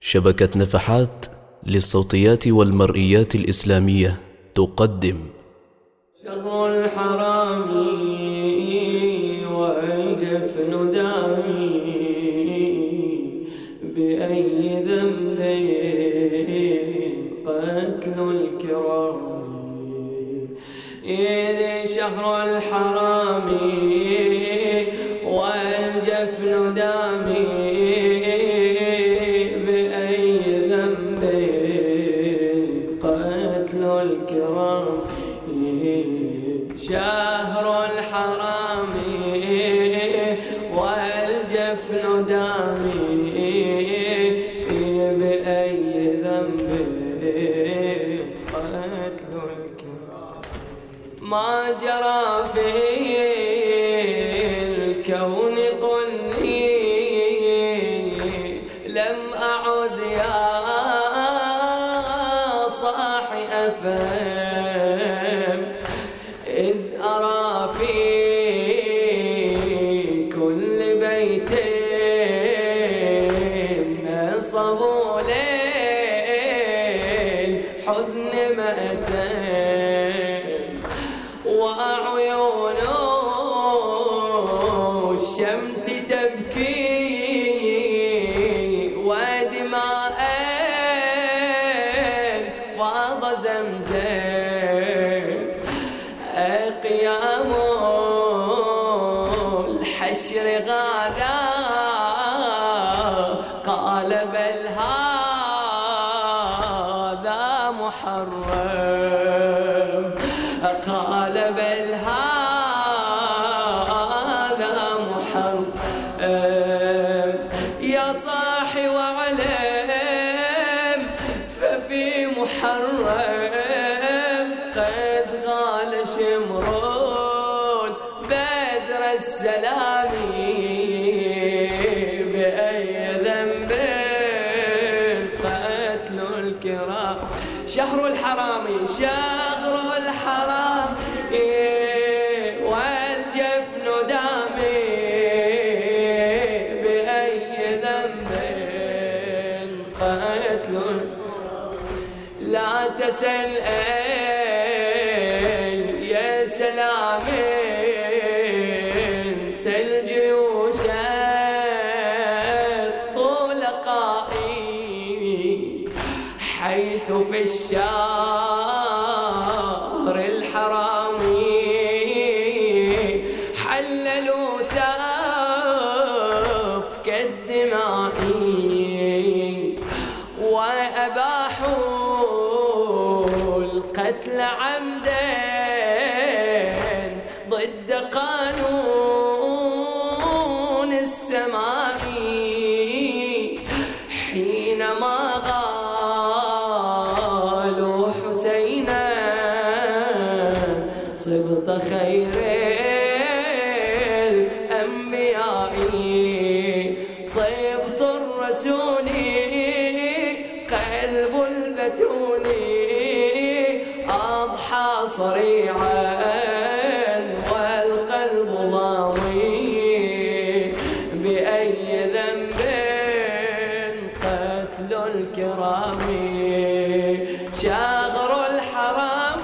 شبكة نفحات للصوتيات والمرئيات الإسلامية تقدم شهر الحرام والجفن دامي بأي ذنب قتل الكرام إذ شهر الحرام والجفن دامي الكرام شهر الحرام والجفن دامي بأي ذنب قتل الكرام ما جرى في الكون قل لي لم أعد يا أفهم إذ أرى في كل بيت نصبوا للحزن مأتم وأعين الشمس تبكي ودماء فاض زمزم قيام الحشر غادا قال بل هذا محرم قال بل هذا محرم يا صاحي وعلم ففي محرم قد غال شمرون بدر السلام بأي ذنب قتل الكرام شهر الحرام شهر الحرام والجفن دامي بأي ذنب قتل لا تسل يا سلام سل جيوش الطلقاء حيث في الشهر الحرام حللوا سفك الدماء وأباحوا القتل عمدا ضد قانون السماء حينما غالوا حسينا صبط خير الأنبياء صبط الرسول قلب البتول أضحى صريعا والقلب ضاوي بأي ذنب قتل الكرام شهر الحرام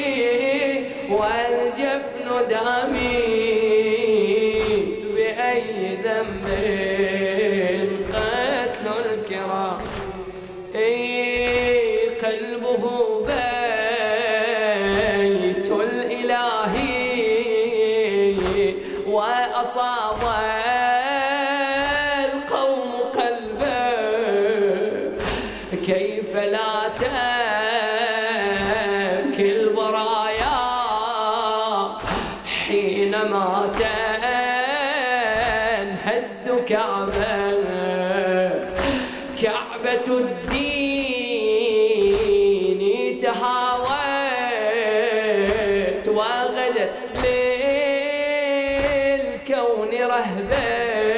والجفن دامي بأي ذنب قتل الكرام قلبه بيت الإله وأصاب القوم قلبه كيف لا تبكي البرايا حينما تنهد كعبة الدين تهاوت وغدت للكون رهبة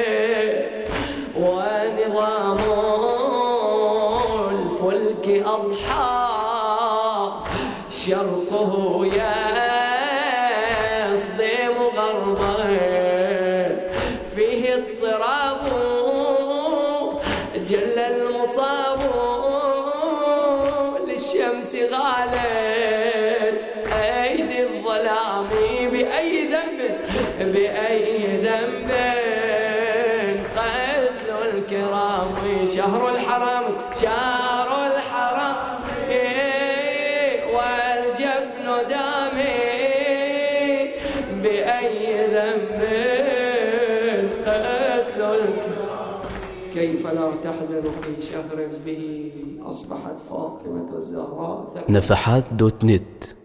ونظام الفلك أضحى شرقه يصدم غربه فيه اضطراب جل المصاب للشمس غالت أيدي الظلام بأي ذنب قتل الكرام شهر الحرام والجفن دامي بأي ذنب قتل الكرام. كيف لا تحزن في شهر به أصبحت فاطمة الزهراء. نفحات.net